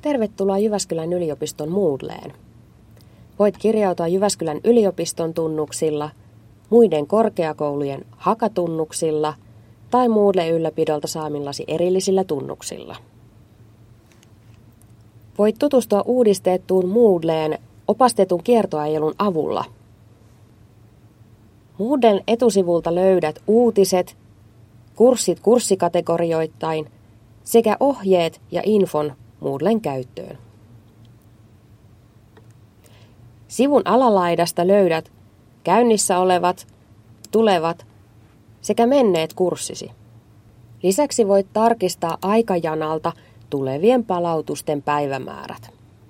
Tervetuloa Jyväskylän yliopiston Moodleen. Voit kirjautua Jyväskylän yliopiston tunnuksilla, muiden korkeakoulujen hakatunnuksilla tai Moodle-ylläpidolta saamillasi erillisillä tunnuksilla. Voit tutustua uudistettuun Moodleen opastetun kiertoajelun avulla. Moodlen etusivulta löydät uutiset, kurssit kurssikategorioittain sekä ohjeet ja infon Moodlen käyttöön. Sivun alalaidasta löydät käynnissä olevat, tulevat sekä menneet kurssisi. Lisäksi voit tarkistaa aikajanalta tulevien palautusten päivämäärät.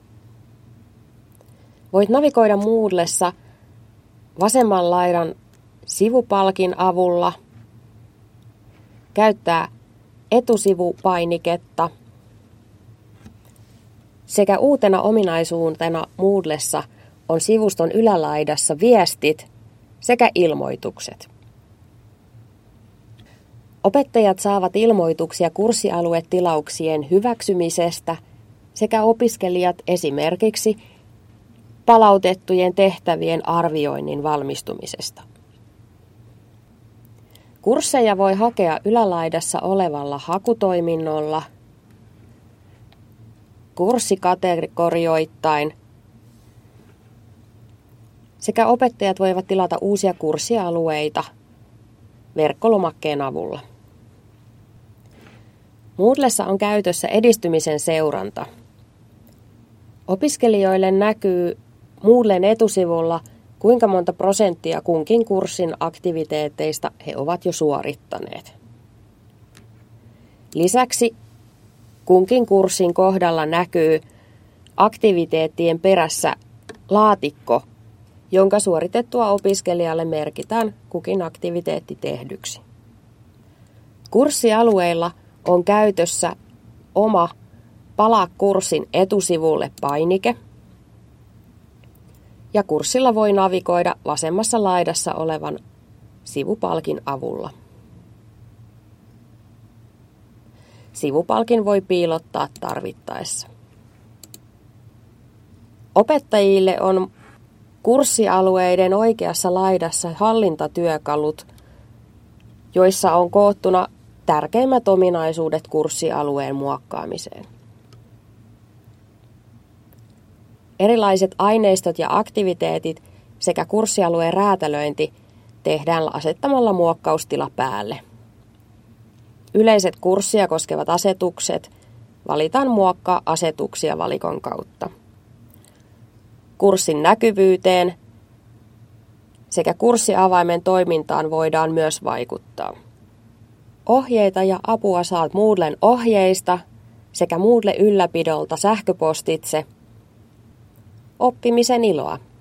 Voit navigoida Moodlessa vasemman laidan sivupalkin avulla, käyttää etusivupainiketta sekä uutena ominaisuutena Moodlessa on sivuston ylälaidassa viestit sekä ilmoitukset. Opettajat saavat ilmoituksia kurssialuetilauksien hyväksymisestä sekä opiskelijat esimerkiksi palautettujen tehtävien arvioinnin valmistumisesta. Kursseja voi hakea ylälaidassa olevalla hakutoiminnolla, kurssikategorioittain sekä opettajat voivat tilata uusia kurssialueita verkkolomakkeen avulla. Moodlessa on käytössä edistymisen seuranta. Opiskelijoille näkyy Moodlen etusivulla, kuinka monta prosenttia kunkin kurssin aktiviteeteista he ovat jo suorittaneet. Lisäksi kunkin kurssin kohdalla näkyy aktiviteettien perässä laatikko, jonka suoritettua opiskelijalle merkitään kukin aktiviteetti tehdyksi. Kurssialueilla on käytössä oma palaa kurssin etusivulle painike, ja kurssilla voi navigoida vasemmassa laidassa olevan sivupalkin avulla. Sivupalkin voi piilottaa tarvittaessa. Opettajille on kurssialueiden oikeassa laidassa hallintatyökalut, joissa on koottuna tärkeimmät ominaisuudet kurssialueen muokkaamiseen. Erilaiset aineistot ja aktiviteetit sekä kurssialueen räätälöinti tehdään asettamalla muokkaustila päälle. Yleiset kurssia koskevat asetukset valitaan muokkaa asetuksia valikon kautta. Kurssin näkyvyyteen sekä kurssiavaimen toimintaan voidaan myös vaikuttaa. Ohjeita ja apua saat Moodlen ohjeista sekä Moodle-ylläpidolta sähköpostitse. Oppimisen iloa!